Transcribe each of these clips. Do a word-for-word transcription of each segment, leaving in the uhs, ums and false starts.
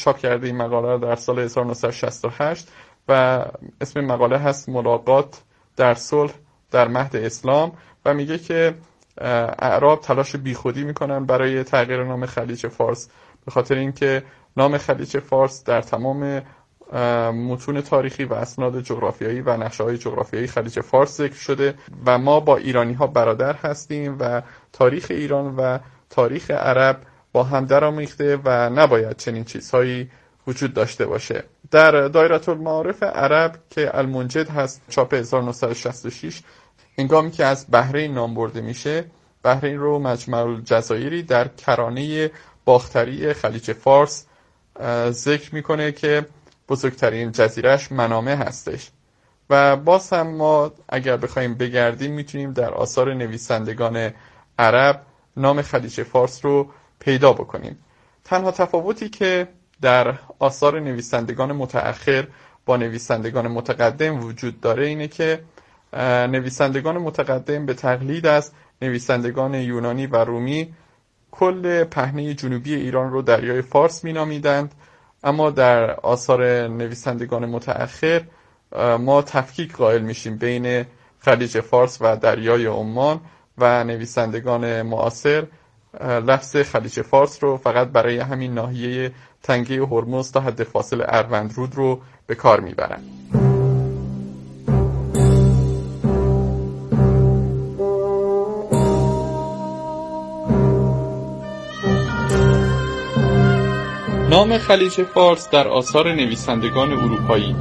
چاپ کرده این مقاله رو در سال هزار و نهصد و شصت و هشت و اسم مقاله هست ملاقات در صلح در مهد اسلام و میگه که اعراب تلاش بیخودی میکنن برای تغییر نام خلیج فارس، به خاطر اینکه نام خلیج فارس در تمام متون تاریخی و اسناد جغرافیایی و نقشه‌های جغرافیایی خلیج فارس ذکر شده و ما با ایرانی ها برادر هستیم و تاریخ ایران و تاریخ عرب با هم درآمیخته و نباید چنین چیزهایی وجود داشته باشه. در دایره المعارف عرب که المنجد هست چاپ هزار و نهصد و شصت و شش، هنگامی که از بحرین نام برده میشه، بحرین رو مجمع الجزایری در کرانه باختری خلیج فارس ذکر میکنه که بزرگترین جزیرهش منامه هستش. و باز هم ما اگر بخوایم بگردیم میتونیم در آثار نویسندگان عرب نام خلیج فارس رو پیدا بکنیم. تنها تفاوتی که در آثار نویسندگان متأخر با نویسندگان متقدم وجود داره اینه که نویسندگان متقدم به تقلید از نویسندگان یونانی و رومی کل پهنه جنوبی ایران رو دریای فارس مینامیدند، اما در آثار نویسندگان متأخر ما تفکیک قائل میشیم بین خلیج فارس و دریای عمان و نویسندگان معاصر لفظ خلیج فارس رو فقط برای همین ناحیه تنگه هرمز تا حد فاصل اروندرود رو به کار میبرند. نام خلیج فارس در آثار نویسندگان اروپایی.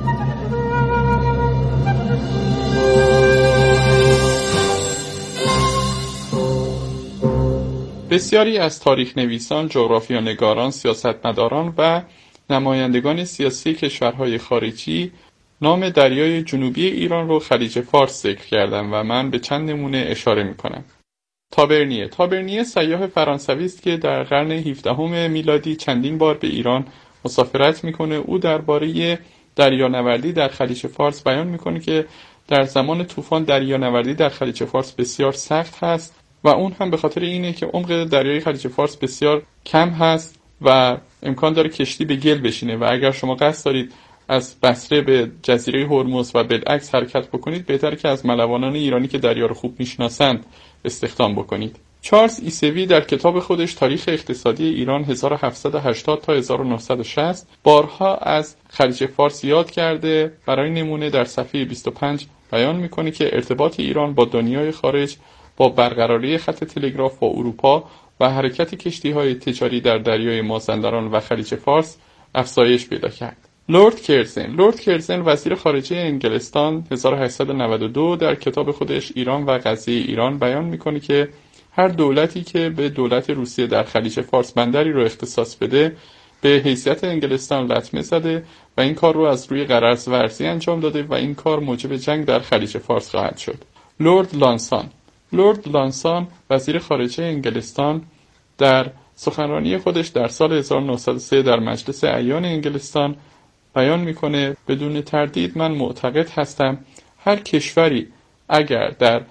بسیاری از تاریخ نویسان، جغرافیانگاران، سیاستمداران و نمایندگان سیاسی کشورهای خارجی نام دریای جنوبی ایران رو خلیج فارس ذکر کردند و من به چند نمونه اشاره می‌کنم. تابرنیه تابرنیه سیاح فرانسوی است که در قرن هفدهم میلادی چندین بار به ایران مسافرت میکنه. او درباره دریانوردی در خلیج فارس بیان میکنه که در زمان طوفان دریانوردی در خلیج فارس بسیار سخت هست و اون هم به خاطر اینه که عمق دریای خلیج فارس بسیار کم هست و امکان داره کشتی به گل بشینه و اگر شما قصد دارید از بصره به جزیره هرمز و بالعکس حرکت بکنید، بهتره که از ملوانان ایرانی که دریا رو خوب میشناسند استخدام بکنید. چارلز ایسوی در کتاب خودش تاریخ اقتصادی ایران هزار و هفتصد و هشتاد تا هزار و نهصد و شصت بارها از خلیج فارس یاد کرده. برای نمونه در صفحه بیست و پنج بیان میکنه که ارتباط ایران با دنیای خارج با برقراری خط تلگراف با اروپا و حرکت کشتی‌های تجاری در دریای مازندران و خلیج فارس افزایش پیدا کرد. لورد کرزن لورد کرزن وزیر خارجه انگلستان هزار و هشتصد و نود و دو در کتاب خودش ایران و قضیه ایران بیان میکنه که هر دولتی که به دولت روسیه در خلیج فارس بندری رو اختصاص بده به حیثیت انگلستان لطمه زده و این کار رو از روی غرض ورزی انجام داده و این کار موجب جنگ در خلیج فارس خواهد شد. لورد لانسان لورد لانسان وزیر خارجه انگلستان در سخنرانی خودش در سال هزار و نهصد و سه در مجلس اعیان انگلستان بیان میکنه بدون تردید من معتقد هستم هر کشوری اگر در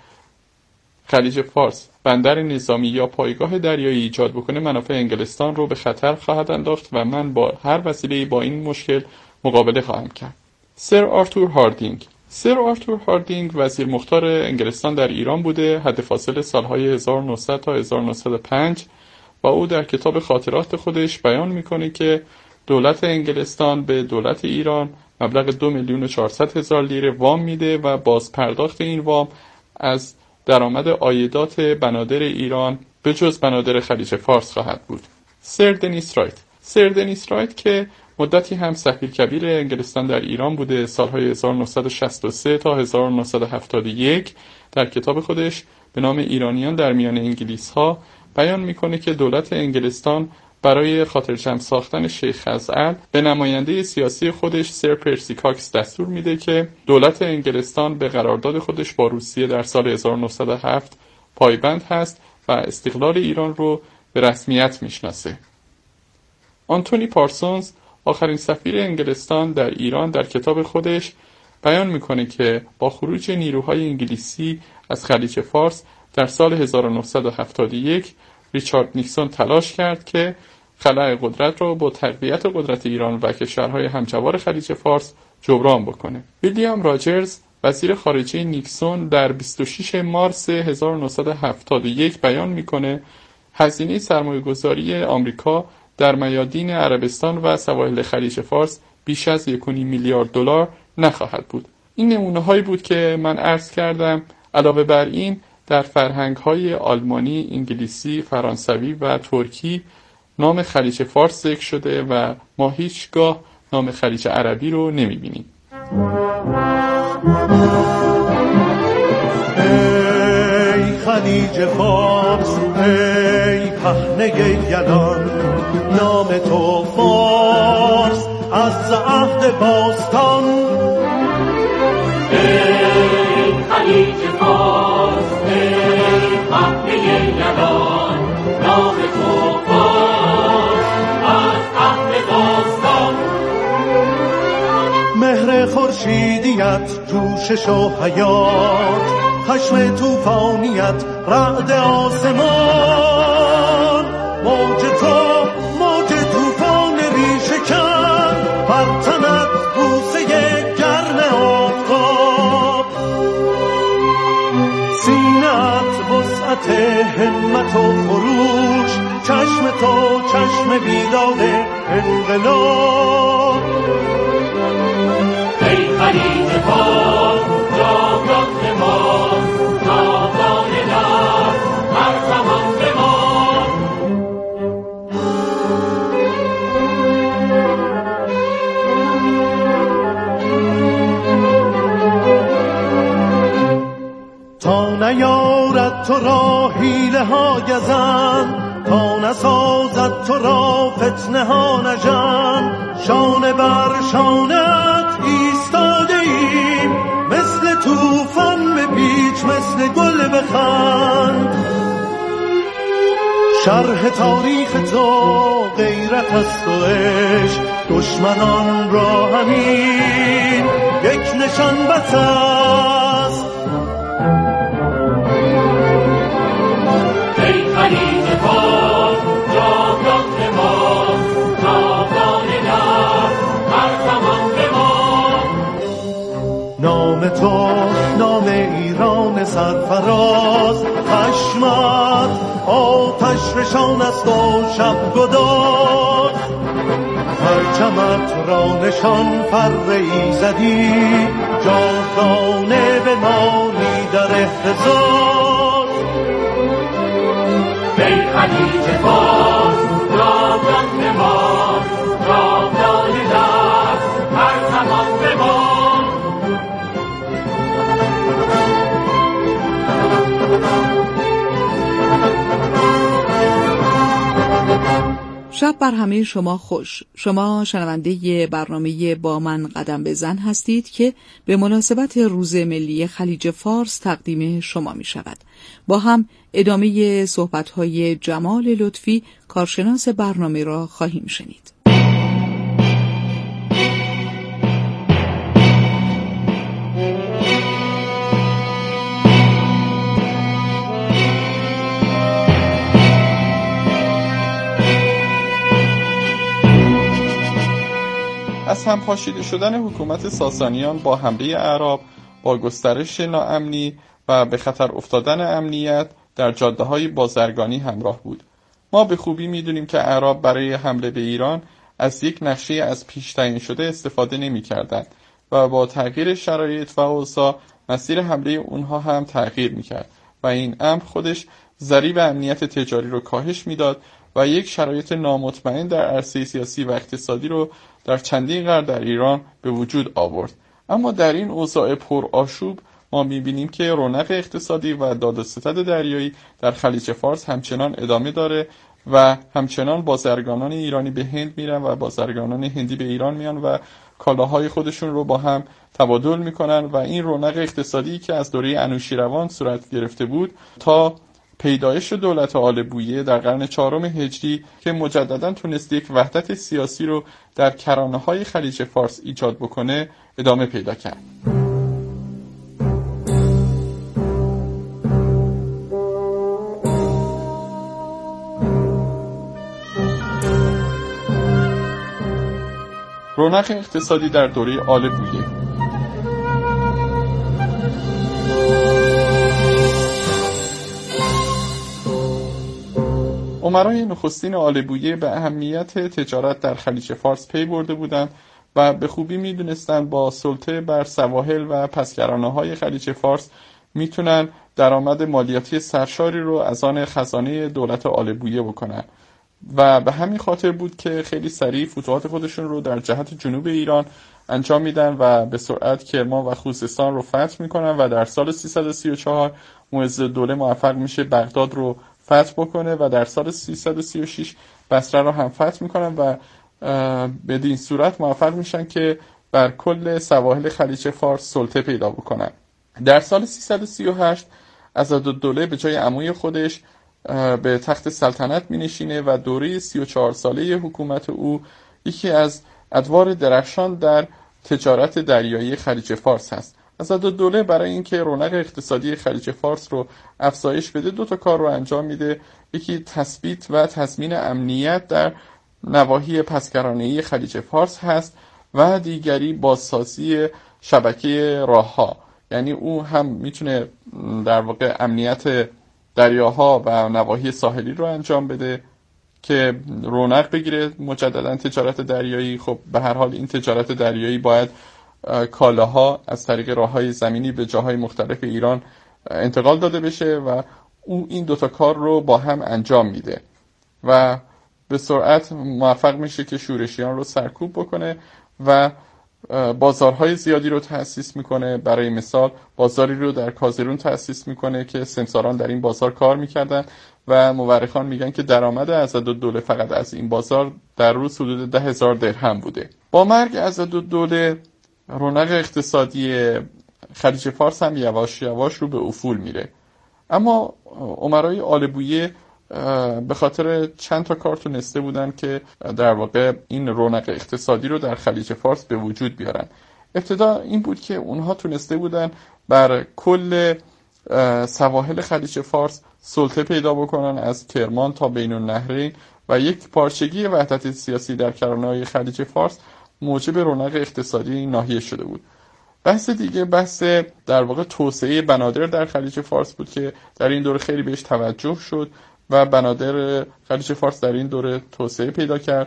خلیج فارس بندر نظامی یا پایگاه دریایی ایجاد بکنه منافع انگلستان رو به خطر خواهد انداخت و من با هر وسیله‌ای با این مشکل مقابله خواهم کرد. سر آرتور هاردینگ سر آرتور هاردینگ وزیر مختار انگلستان در ایران بوده حد فاصل سالهای هزار و نهصد تا هزار و نهصد و پنج و او در کتاب خاطرات خودش بیان میکنه که دولت انگلستان به دولت ایران مبلغ دو میلیون و چهارصد هزار لیره وام میده و باز پرداخت این وام از درآمد عایدات بنادر ایران به جز بنادر خلیج فارس خواهد بود. سر دنیس رایت سر دنیس رایت که مدتی هم سفیر کبیر انگلستان در ایران بوده سالهای هزار و نهصد و شصت و سه تا هزار و نهصد و هفتاد و یک در کتاب خودش به نام ایرانیان در میان انگلیس ها بیان میکنه که دولت انگلستان برای خاطرجمع ساختن شیخ خزعل به نماینده سیاسی خودش سر پرسی کاکس دستور میده که دولت انگلستان به قرارداد خودش با روسیه در سال هزار و نهصد و هفت پایبند هست و استقلال ایران رو به رسمیت میشناسه. آنتونی پارسونز آخرین سفیر انگلستان در ایران در کتاب خودش بیان میکنه که با خروج نیروهای انگلیسی از خلیج فارس در سال هزار و نهصد و هفتاد و یک ریچارد نیکسون تلاش کرد که خلأ قدرت را با تقویت قدرت ایران و کشورهای همجوار خلیج فارس جبران بکنه. ویلیام راجرز وزیر خارجه نیکسون در بیست و ششم مارس هزار و نهصد و هفتاد و یک بیان میکنه هزینه سرمایه‌گذاری آمریکا در میادین عربستان و سواحل خلیج فارس بیش از یک و نیم میلیارد دلار نخواهد بود. این نمونه‌هایی بود که من عرض کردم. علاوه بر این در فرهنگ‌های آلمانی، انگلیسی، فرانسوی و ترکی نام خلیج فارس ذکر شده و ما هیچگاه نام خلیج عربی رو نمی‌بینیم. ای خلیج فارس، ای پهنه یلان، نام تو فارس از عهد باستان. ای خلیج فارس، ای پهنه یلان، نام تو فارس از عهد باستان. مهر خورشیدیت جوشش و حیات، خشم توفانیت رعد آسمان. موج تو موج توفان ریشه کن، بر تنت بوسه گرم آفتاب. سینه‌ات وسعت همت و خروش، چشم تو چشم بیداد انقلاب. ای خلیج فارس جاودان بمان، جاودان در هر زمان بمان. تا نیارد تو را حیله ها گزند، تا نسازد تو را فتنه ها نژند. شانه بر شانت ایستاده ایم، مثل طوفان بپیچ مثل گل بخند. شرح تاریخ تو غیرت است و عشق، دشمنان را همین یک نشان بس است. ای خلیج فارس جاودان بمان، جاودان در هر زمان بمان. نام تو نام ایران سرفراز، خشمت آتش نشان است و شب گداز. پرچمت را نشان پر ایزدی، جاودانه بمانی در احتضار. ای خلیج فارس جاودان بمان، جاودان در هر زمان بمان. شب بر همه شما خوش. شما شنونده برنامه با من قدم بزن هستید که به مناسبت روز ملی خلیج فارس تقدیم شما می شود. با هم ادامه صحبت‌های جمال لطفی کارشناس برنامه را خواهیم شنید. از هم پاشیده شدن حکومت ساسانیان با حمله اعراب، با گسترش ناامنی و به خطر افتادن امنیت در جاده‌های بازرگانی همراه بود. ما به خوبی می‌دونیم که اعراب برای حمله به ایران از یک نقشه از پیش تعیین شده استفاده نمی‌کردند و با تغییر شرایط و اوضاع مسیر حمله اونها هم تغییر می‌کرد و این امر خودش ضریب امنیت تجاری رو کاهش می‌داد و یک شرایط نامطمئن در عرصه سیاسی و اقتصادی رو در چندین قرن در ایران به وجود آورد. اما در این اوضاع پرآشوب ما می‌بینیم که رونق اقتصادی و داد و ستد دریایی در خلیج فارس همچنان ادامه داره و همچنان بازرگانان ایرانی به هند میرن و بازرگانان هندی به ایران میان و کالاهای خودشون رو با هم تبادل میکنن و این رونق اقتصادی که از دوره انوشیروان صورت گرفته بود تا پیدایش دولت آل بویه در قرن چهارم هجری که مجددا تونست یک وحدت سیاسی رو در کرانه‌های خلیج فارس ایجاد بکنه ادامه پیدا کرد. رونق اقتصادی در دوره آل بویه. امرای نخستین آل بویه به اهمیت تجارت در خلیج فارس پی برده بودند و به خوبی میدونستند با سلطه بر سواحل و پسگرانه‌های خلیج فارس میتونن درآمد مالیاتی سرشاری رو از آن خزانه دولت آل بویه بکنن و به همین خاطر بود که خیلی سریع فتوحات خودشون رو در جهت جنوب ایران انجام میدن و به سرعت کرمان و خوزستان رو فتح میکنن و در سال سیصد و سی و چهار معزالدوله موفق میشه بغداد رو فتح بکنه و در سال سیصد و سی و شش بصره رو هم فتح میکنن و بدین صورت موفق میشن که بر کل سواحل خلیج فارس سلطه پیدا بکنن. در سال سیصد و سی و هشت عضدالدوله به جای عموی خودش به تخت سلطنت می نشینه و دوره سی و چهار ساله حکومت او یکی از ادوار درخشان در تجارت دریایی خلیج فارس هست. عضدالدوله برای اینکه رونق اقتصادی خلیج فارس رو افزایش بده دو تا کار رو انجام میده. یکی تثبیت و تضمین امنیت در نواحی پسگرانه‌ای خلیج فارس هست و دیگری بازسازی شبکه راه‌ها. یعنی او هم میتونه در واقع امنیت دریاها و نواحی ساحلی رو انجام بده که رونق بگیره مجددا تجارت دریایی. خب به هر حال این تجارت دریایی باید کالاها از طریق راههای زمینی به جاهای مختلف ایران انتقال داده بشه و او این دوتا کار رو با هم انجام میده و به سرعت موفق میشه که شورشیان رو سرکوب بکنه و بازارهای زیادی رو تأسیس میکنه. برای مثال بازاری رو در کازرون تأسیس میکنه که سمساران در این بازار کار میکردن و مورخان میگن که درآمد عضدالدوله فقط از این بازار در روز حدود ده هزار درهم بوده. با مرگ عضدالدوله رونق اقتصادی خلیج فارس هم یواش یواش رو به افول میره. اما امرای آل بویه به خاطر چند تا کار تونسته بودن که در واقع این رونق اقتصادی رو در خلیج فارس به وجود بیارن. ابتدا این بود که اونها تونسته بودن بر کل سواحل خلیج فارس سلطه پیدا بکنن از کرمان تا بین النهرین و یک پارچگی وحدت سیاسی در کرانه‌های خلیج فارس موجب رونق اقتصادی این ناحیه شده بود. بحث دیگه بحث در واقع توسعه بنادر در خلیج فارس بود که در این دوره خیلی بهش توجه شد و بنادر خلیج فارس در این دوره توسعه پیدا کرد.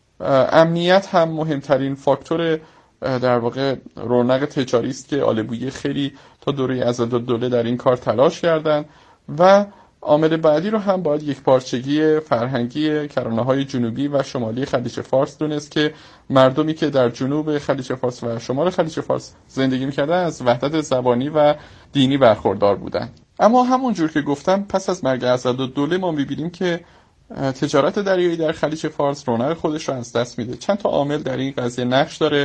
امنیت هم مهمترین فاکتور در واقع رونق تجاری است که آل بویه خیلی تا دوره عضدالدوله در این کار تلاش کردند و عامل بعدی رو هم باید یک پارچگی فرهنگی کرانه‌های جنوبی و شمالی خلیج فارس دونست که مردمی که در جنوب خلیج فارس و شمال خلیج فارس زندگی می‌کردن از وحدت زبانی و دینی برخوردار بودند. اما همونجور که گفتم پس از مرگ عضدالدوله ما می‌بینیم که تجارت دریایی در خلیج فارس رونق خودش رو از دست میده. چند تا عامل در این قضیه نقش داره.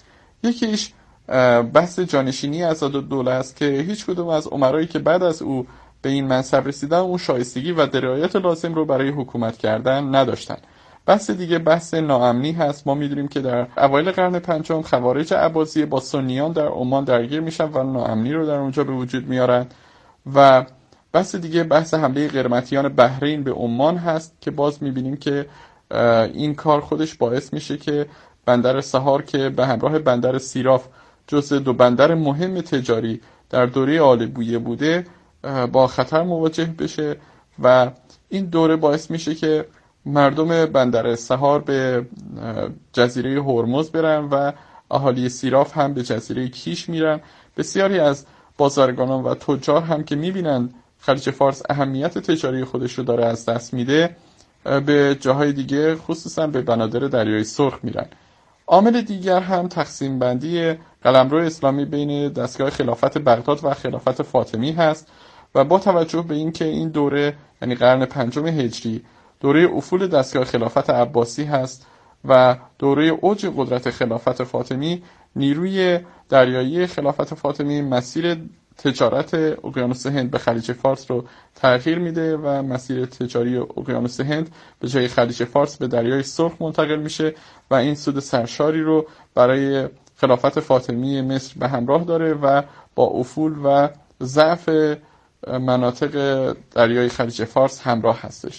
یکیش بحث جانشینی عضدالدوله است که هیچ کدوم از امرایی که بعد از او به این منصب رسیدن اون شایستگی و درایت لازم رو برای حکومت کردن نداشتن. بحث دیگه بحث ناامنی هست. ما میدونیم که در اوایل قرن پنجم خوارج عباسی با سنیان در عمان درگیر میشن و ناامنی رو در اونجا به وجود میارن و بحث دیگه بحث حمله قرمطیان بحرین به عمان هست که باز میبینیم که این کار خودش باعث میشه که بندر سحار که به همراه بندر سیراف جزء دو بندر مهم تجاری در دوره آل بویه بوده با خطر مواجه بشه و این دوره باعث میشه که مردم بندر سحار به جزیره هرمز برن و اهالی سیراف هم به جزیره کیش میرن. بسیاری از بازرگانان و تجار هم که میبینن خلیج فارس اهمیت تجاری خودش رو داره از دست میده به جاهای دیگه خصوصا به بنادر دریای سرخ میرن. عامل دیگر هم تقسیم بندی قلمرو اسلامی بین دستگاه خلافت بغداد و خلافت فاطمی هست و با توجه به اینکه این دوره یعنی قرن پنجم هجری دوره افول دستگاه خلافت عباسی هست و دوره اوج قدرت خلافت فاطمی، نیروی دریایی خلافت فاطمی مسیر تجارت اقیانوس هند به خلیج فارس رو تغییر میده و مسیر تجاری اقیانوس هند به جای خلیج فارس به دریای سرخ منتقل میشه و این سود سرشاری رو برای خلافت فاطمی مصر به همراه داره و با افول و ضعف مناطق دریای خلیج فارس همراه هستش.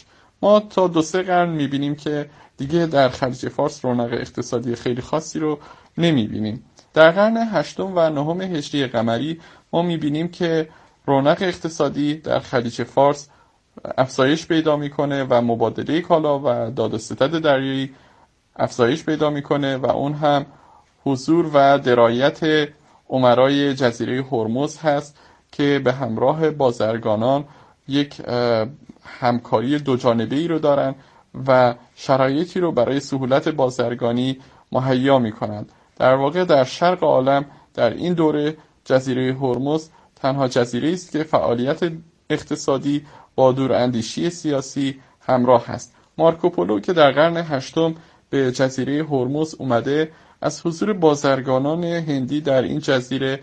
ما تا دو سه قرن میبینیم که دیگه در خلیج فارس رونق اقتصادی خیلی خاصی رو نمیبینیم. در قرن هشتم و نهم هجری قمری ما میبینیم که رونق اقتصادی در خلیج فارس افزایش پیدا میکنه و مبادله کالا و داد و ستد دریایی افزایش پیدا میکنه و اون هم حضور و درایت امرای جزیره هرمز هست که به همراه بازرگانان یک همکاری دو جانبه ای رو دارن و شرایطی رو برای سهولت بازرگانی مهیا میکنند. در واقع در شرق عالم در این دوره جزیره هرمز تنها جزیره است که فعالیت اقتصادی با دوراندیشی سیاسی همراه است. مارکوپولو که در قرن هشتم به جزیره هرمز اومده از حضور بازرگانان هندی در این جزیره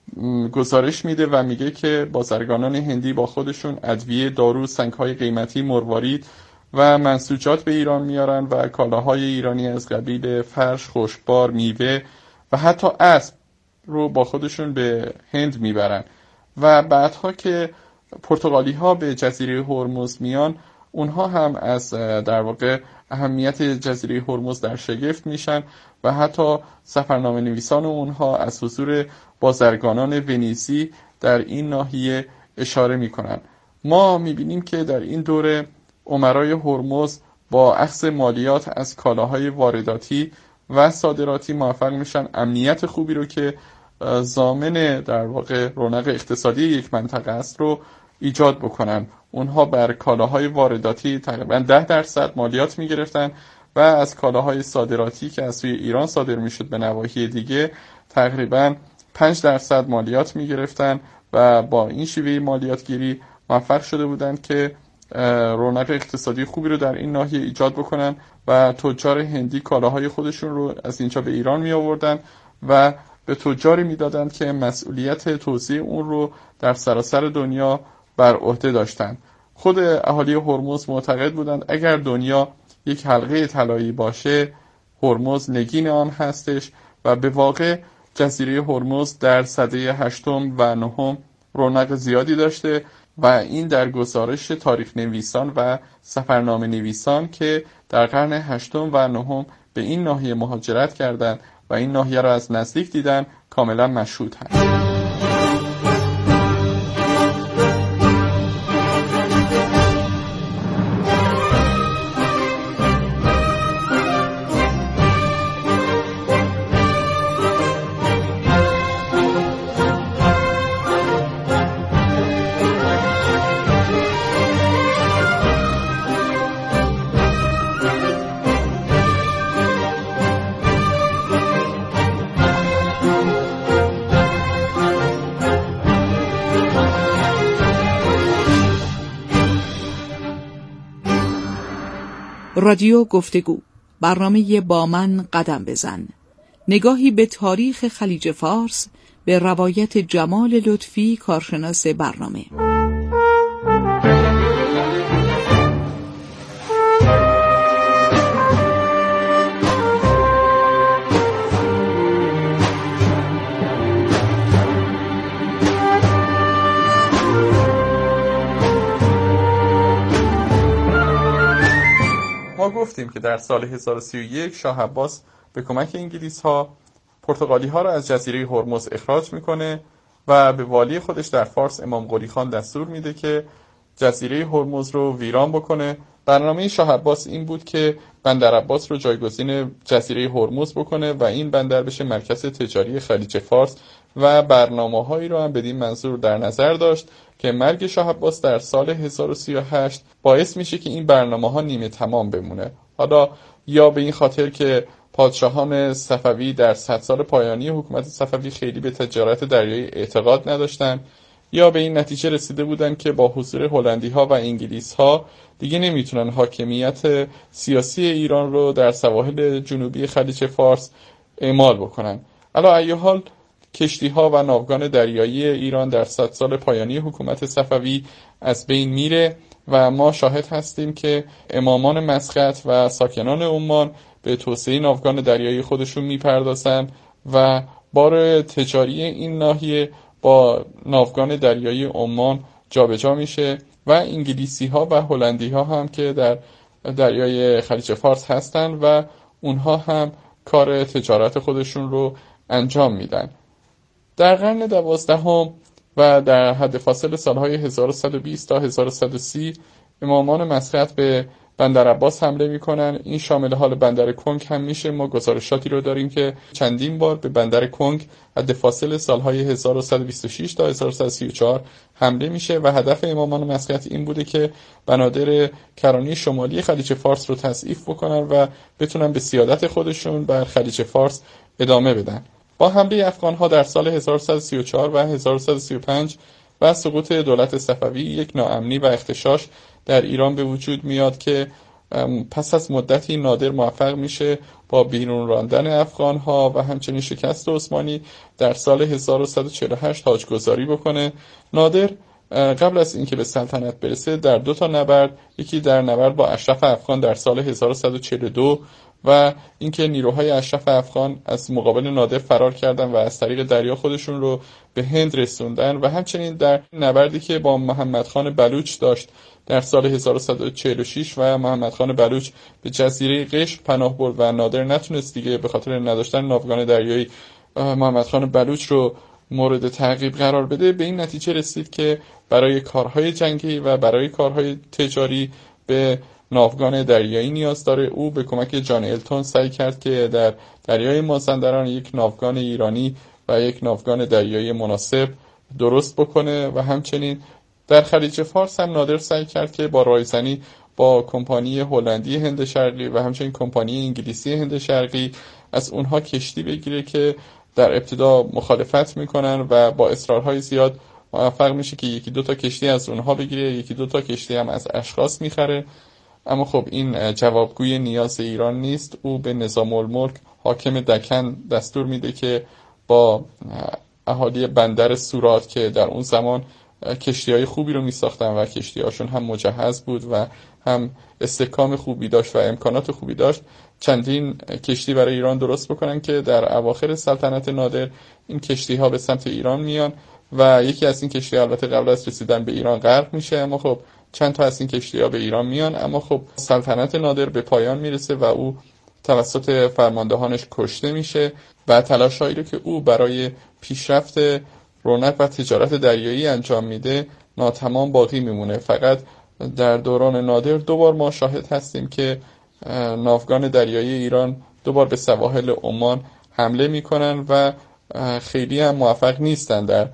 گزارش میده و میگه که بازرگانان هندی با خودشون ادویه، دارو، سنگ‌های قیمتی، مروارید و منسوجات به ایران میارن و کالاهای ایرانی از قبیل فرش، خشکبار، میوه و حتی اسب رو با خودشون به هند میبرن و بعدها که پرتغالی ها به جزیره هرمز میان اونها هم از در واقع اهمیت جزیره هرمز در شگفت میشن و حتی سفرنامه نویسان اونها از حضور بازرگانان ونیزی در این ناحیه اشاره میکنن. ما میبینیم که در این دوره امرای هرمز با اخذ مالیات از کالاهای وارداتی و صادراتی موفق میشن امنیت خوبی رو که ضامن در واقع رونق اقتصادی یک منطقه است رو ایجاد بکنن. اونها بر کالاهای وارداتی تقریبا ده درصد مالیات میگرفتن و از کالاهای صادراتی که از سوی ایران صادر میشد به نواحی دیگه تقریبا پنج درصد مالیات میگرفتن و با این شیوه مالیات گیری موفق شده بودند که رونق اقتصادی خوبی رو در این ناحیه ایجاد بکنن و تجار هندی کالاهای خودشون رو از اینجا به ایران می آوردن و به تجاری میدادند که مسئولیت توزیع اون رو در سراسر دنیا بر عهده داشتند. خود اهالی هرمز معتقد بودند اگر دنیا یک حلقه طلایی باشه هرمز نگین آن هستش و به واقع جزیره هرمز در سده هشتم و نهم رونق زیادی داشته و این در گزارش تاریخ نویسان و سفرنامه نویسان که در قرن هشتم و نهم به این ناحیه مهاجرت کردند و این ناحیه را از نزدیک دیدن کاملا مشهود هست. رادیو گفتگو، برنامه با من قدم بزن، نگاهی به تاریخ خلیج فارس به روایت جمال لطفی، کارشناس برنامه. ما گفتیم که در سال هزار و سی و یک شاه عباس به کمک انگلیس ها پرتغالی ها را از جزیره هرمز اخراج میکنه و به والی خودش در فارس امام قلی خان دستور میده که جزیره هرمز رو ویران بکنه. برنامه شاه عباس این بود که بندر عباس رو جایگزین جزیره هرمز بکنه و این بندر بشه مرکز تجاری خلیج فارس و برنامه‌هایی رو هم بدین منظور در نظر داشت که مرگ شاه عباس در سال هزار و سی و هشت باعث میشه که این برنامه‌ها نیمه تمام بمونه. حالا یا به این خاطر که پادشاهان صفوی در صد سال پایانی حکومت صفوی خیلی به تجارت دریایی اعتقاد نداشتن، یا به این نتیجه رسیده بودن که با حضور هلندی‌ها و انگلیس‌ها دیگه نمیتونن حاکمیت سیاسی ایران رو در سواحل جنوبی خلیج فارس اعمال بکنن. علی ای حال کشتی‌ها و ناوگان دریایی ایران در صد سال پایانی حکومت صفوی از بین میره و ما شاهد هستیم که امامان مسقط و ساکنان عمان به توسعه ناوگان دریایی خودشون میپردازن و بار تجاری این ناحیه با ناوگان دریایی عمان جابجا میشه و انگلیسی ها و هلندی ها هم که در دریای خلیج فارس هستن و اونها هم کار تجارت خودشون رو انجام میدن. در قرن دوازدهم و در حد فاصل سالهای هزار و صد و بیست تا هزار و صد و سی امامان مسقط به بندر عباس حمله میکنن. این شامل حال بندر کنگ هم میشه. ما گزارشاتی رو داریم که چندین بار به بندر کنگ حد فاصل سالهای هزار و صد و بیست و شش تا هزار و صد و سی و چهار حمله میشه و هدف امامان مسقط این بوده که بنادر کرانه شمالی خلیج فارس رو تضعیف بکنن و بتونن به سیادت خودشون بر خلیج فارس ادامه بدن. با حمله افغان‌ها در سال هزار و صد و سی و چهار و هزار و صد و سی و پنج و سقوط دولت صفوی یک ناامنی و اختشاش در ایران به وجود میاد که پس از مدتی نادر موفق میشه با بیرون راندن افغان‌ها و همچنین شکست عثمانی در سال هزار و صد و چهل و هشت تاجگذاری بکنه. نادر قبل از اینکه به سلطنت برسه در دو تا نبرد، یکی در نبرد با اشرف افغان در سال هزار و صد و چهل و دو و اینکه نیروهای اشرف افغان از مقابل نادر فرار کردن و از طریق دریا خودشون رو به هند رسوندن و همچنین در نبردی که با محمد خان بلوچ داشت در سال هزار و صد و چهل و شش و محمد خان بلوچ به جزیره قشم پناه برد و نادر نتونست دیگه به خاطر نداشتن ناوگان دریایی محمد خان بلوچ رو مورد تعقیب قرار بده. به این نتیجه رسید که برای کارهای جنگی و برای کارهای تجاری به ناوگان دریایی نیاز داره. او به کمک جان التون سعی کرد که در دریای مازندران یک ناوگان ایرانی و یک ناوگان دریایی مناسب درست بکنه و همچنین در خلیج فارس هم نادر سعی کرد که با رایزنی با کمپانی هلندی هند شرقی و همچنین کمپانی انگلیسی هند شرقی از اونها کشتی بگیره که در ابتدا مخالفت میکنن و با اصرارهای زیاد موفق میشه که یکی دو تا کشتی از اونها بگیره، یکی دو تا کشتی هم از اشخاص میخره. اما خب این جوابگوی نیاز ایران نیست. او به نظام الملک حاکم دکن دستور میده که با اهالی بندر سورات که در اون زمان کشتی‌های خوبی رو می‌ساختن و کشتی‌هاشون هم مجهز بود و هم استحکام خوبی داشت و امکانات خوبی داشت، چندین کشتی برای ایران درست بکنن که در اواخر سلطنت نادر این کشتی‌ها به سمت ایران میان و یکی از این کشتی‌ها البته قبل از رسیدن به ایران غرق میشه. اما خب چند تا از این کشتی‌ها به ایران میان، اما خب سلطنت نادر به پایان میرسه و او توسط فرماندهانش کشته میشه و تلاش‌هایی رو که او برای پیشرفت رونق و تجارت دریایی انجام میده ناتمام باقی میمونه. فقط در دوران نادر دوبار ما شاهد هستیم که ناوگان دریایی ایران دوبار به سواحل عمان حمله میکنن و خیلی هم موفق نیستن در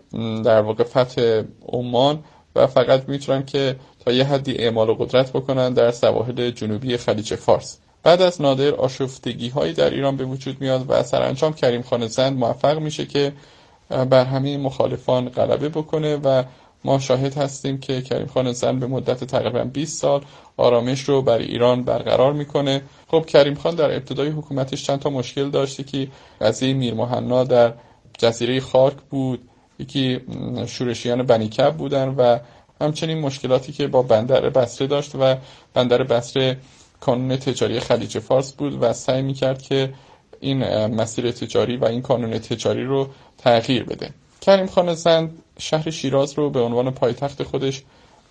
در واقع فتح عمان و فقط میتونن که تا یه حدی اعمال قدرت بکنن در سواحل جنوبی خلیج فارس. بعد از نادر آشفتگی هایی در ایران به وجود میاد و سرانجام کریم خان زند موفق میشه که بر همه مخالفان غلبه بکنه و ما شاهد هستیم که کریم خان زند به مدت تقریبا بیست سال آرامش رو بر ایران برقرار میکنه. خب کریم خان در ابتدای حکومتش چند تا مشکل داشته که قضیه میر مهنا در جزیره خارک بود، یکی شورشیان بنی کب بودن و همچنین مشکلاتی که با بندر بصره داشت و بندر بصره کانون تجاری خلیج فارس بود و سعی میکرد که این مسیر تجاری و این کانون تجاری رو تغییر بده. کریم خان زند شهر شیراز رو به عنوان پایتخت خودش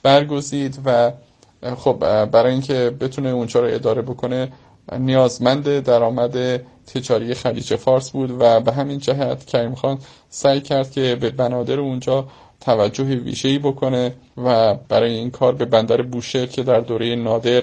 برگزید و خب برای اینکه بتونه اونجا رو اداره بکنه نیازمند درآمد تجاری خلیج فارس بود و به همین جهت کریم خان سعی کرد که به بنادر اونجا توجه ویژه‌ای بکنه و برای این کار به بندر بوشهر که در دوره نادر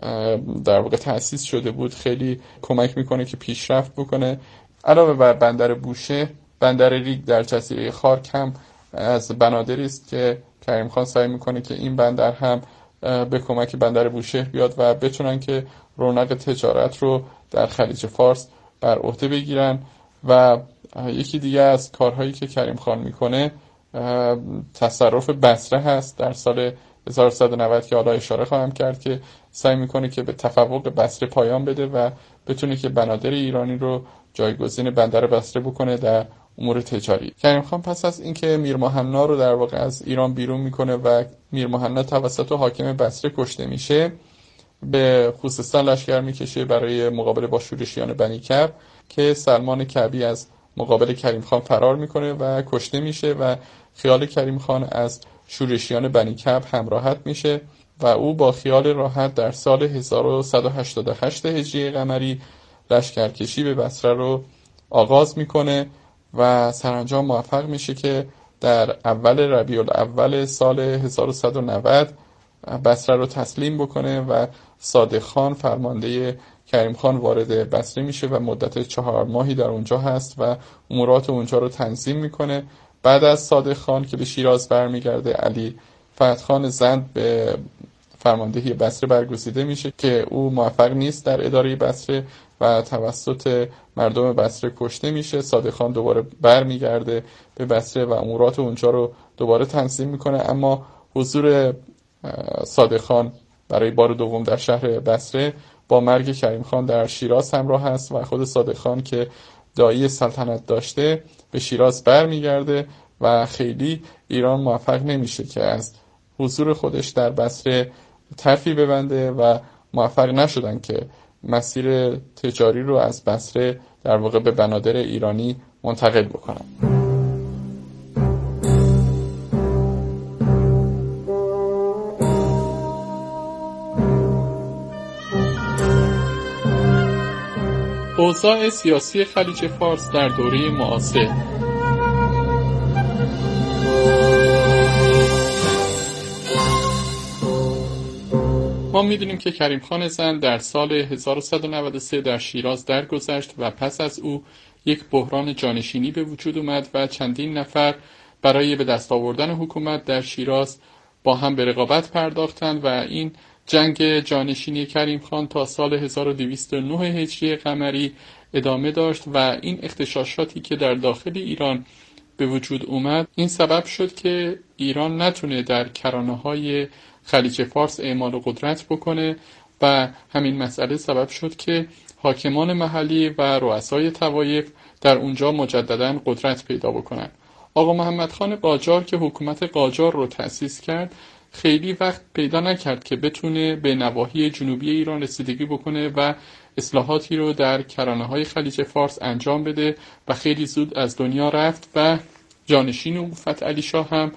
در واقع تأسیس شده بود خیلی کمک میکنه که پیشرفت بکنه. علاوه بر بندر بوشهر، بندر ریگ در جزیره خارک هم از بنادری است که کریم خان سعی میکنه که این بندر هم به کمک بندر بوشهر بیاد و بتونن که رونق تجارت رو در خلیج فارس بر عهده بگیرن. و یکی دیگه از کارهایی که کریم خان میکنه تصرف بصره هست در سال هزار و سیصد و نود که حالا اشاره خواهم کرد که سعی میکنه که به تفوق بصره پایان بده و بتونه که بنادر ایرانی رو جایگزین بندر بصره بکنه در امور تجاری. کریم خان پس از اینکه میر مهنا رو در واقع از ایران بیرون میکنه و میر مهنا توسط حاکم بصره کشته میشه، به خوزستان لشکر میکشه برای مقابله با شورشیان بنی کب که سلمان کعبی از مقابل کریم خان فرار میکنه و کشته میشه و خیال کریم خان از شورشیان بنی کعب همراهت میشه و او با خیال راحت در سال هزار و صد و هشتاد و هشت هجری قمری لشکرکشی به بصره رو آغاز میکنه و سرانجام موفق میشه که در اول ربیع الاول سال هزار و صد و نود بصره رو تسلیم بکنه و صادق خان فرمانده کریم خان وارد بصره میشه و مدت چهار ماهی در اونجا هست و امورات اونجا رو تنظیم میکنه. بعد از صادق خان که به شیراز برمیگرده، علی فتح خان زند به فرماندهی بصره برگزیده میشه که او موفق نیست در اداره بصره و توسط مردم بصره کشته میشه. صادق خان دوباره برمیگرده به بصره و امورات اونجا رو دوباره تنظیم میکنه، اما حضور صادق خان برای بار دوم در شهر بصره با مرگ کریم خان در شیراز همراه است و خود صادق خان که داعی سلطنت داشته به شیراز برمیگرده و خیلی ایران موفق نمیشه که از حضور خودش در بصره طرفی ببنده و موفق نشدن که مسیر تجاری رو از بصره در واقع به بنادر ایرانی منتقل بکنن. اوضاع سیاسی خلیج فارس در دوره معاصر. ما می‌دونیم که کریم خان زند در سال هزار و صد و نود و سه در شیراز درگذشت و پس از او یک بحران جانشینی به وجود اومد و چندین نفر برای به دست آوردن حکومت در شیراز با هم به رقابت پرداختند و این جنگ جانشینی کریم خان تا سال هزار و دویست و نه هجری قمری ادامه داشت و این اغتشاشاتی که در داخل ایران به وجود اومد این سبب شد که ایران نتونه در کرانه‌های خلیج فارس اعمال قدرت بکنه و همین مسئله سبب شد که حاکمان محلی و رؤسای طوایف در اونجا مجددا قدرت پیدا بکنن. آقا محمد خان قاجار که حکومت قاجار رو تأسیس کرد خیلی وقت پیدا نکرد که بتونه به نواحی جنوبی ایران رسیدگی بکنه و اصلاحاتی رو در کرانه‌های خلیج فارس انجام بده و خیلی زود از دنیا رفت و جانشین او فتح علی شاه هم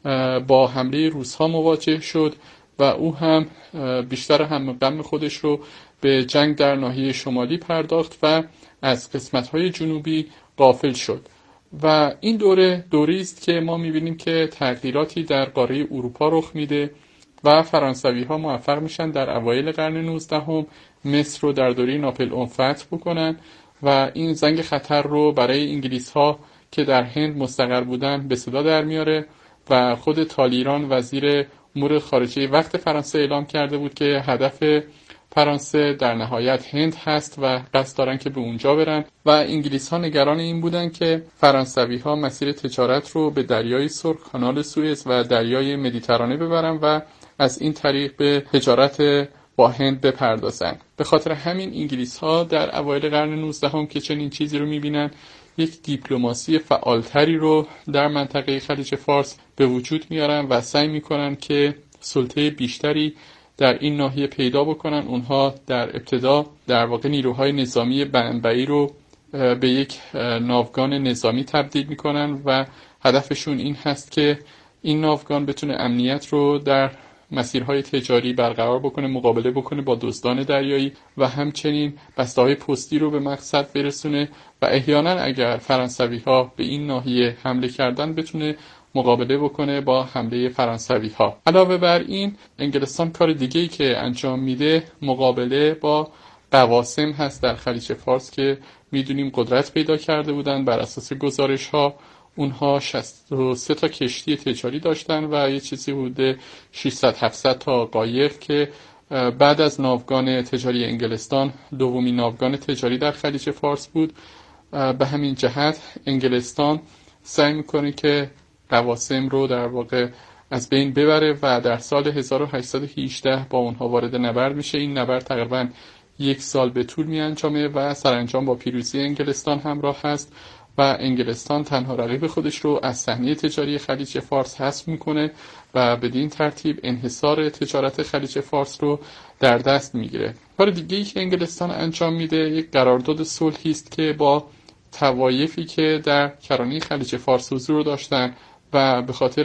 با حمله روس‌ها مواجه شد و او هم بیشتر هم غم خودش رو به جنگ در ناحیه شمالی پرداخت و از قسمت‌های جنوبی غافل شد و این دوره دوری است که ما می‌بینیم که تغییراتی در قاره اروپا رخ میده و فرانسوی‌ها موفق میشن در اوایل قرن نوزدهم مصر رو در دوره ناپلئون فتح بکنن و این زنگ خطر رو برای انگلیس‌ها که در هند مستقر بودن به صدا در میاره و خود تالیران وزیر امور خارجه وقت فرانسه اعلام کرده بود که هدف فرانسه در نهایت هند هست و قصد دارن که به اونجا برن و انگلیس ها نگران این بودن که فرانسوی ها مسیر تجارت رو به دریای سرخ، کانال سوئز و دریای مدیترانه ببرن و از این طریق به تجارت با هند بپردازن. به خاطر همین انگلیس ها در اوایل قرن نوزدهم که چنین چیزی رو میبینن یک دیپلماسی فعالتری رو در منطقه خلیج فارس به وجود میارن و سعی میکنن که سلطه بیشتری در این ناحیه پیدا بکنن. اونها در ابتدا در واقع نیروهای نظامی بنبعی رو به یک ناوگان نظامی تبدیل میکنن و هدفشون این هست که این ناوگان بتونه امنیت رو در مسیرهای تجاری برقرار بکنه، مقابله بکنه با دزدان دریایی و همچنین بسته‌های پستی رو به مقصد برسونه و احیانا اگر فرانسوی ها به این ناحیه حمله کردن بتونه مقابله بکنه با حمله فرانسوی ها. علاوه بر این انگلستان کار دیگه‌ای که انجام میده مقابله با قواسم هست در خلیج فارس که میدونیم قدرت پیدا کرده بودن. بر اساس گزارش ها اونها شصت و سه تا کشتی تجاری داشتن و یه چیزی حدود ششصد هفتصد تا قایق که بعد از ناوگان تجاری انگلستان دومین ناوگان تجاری در خلیج فارس بود. به همین جهت انگلستان سعی میکنه که قواسم رو در واقع از بین ببره و در سال هزار و هشتصد و هجده با اونها وارد نبرد میشه. این نبرد تقریبا یک سال به طول میانجامه و سرانجام با پیروزی انگلستان همراه هست و انگلستان تنها رقیب خودش رو از صحنه تجاری خلیج فارس حذف میکنه و بدین ترتیب انحصار تجارت خلیج فارس رو در دست میگیره. کار دیگه‌ای که انگلستان انجام میده یک قرارداد صلحی است که با طوایفی که در کرانه خلیج فارس حضور داشتن و به خاطر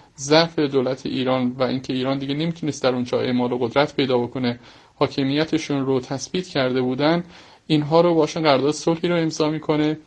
ضعف دولت ایران و اینکه ایران دیگه نمیتونست در اونجا اعمال و قدرت پیدا بکنه، حاکمیتشون رو تثبیت کرده بودن، اینها رو باشون قرارداد صلحی رو امضا میکنه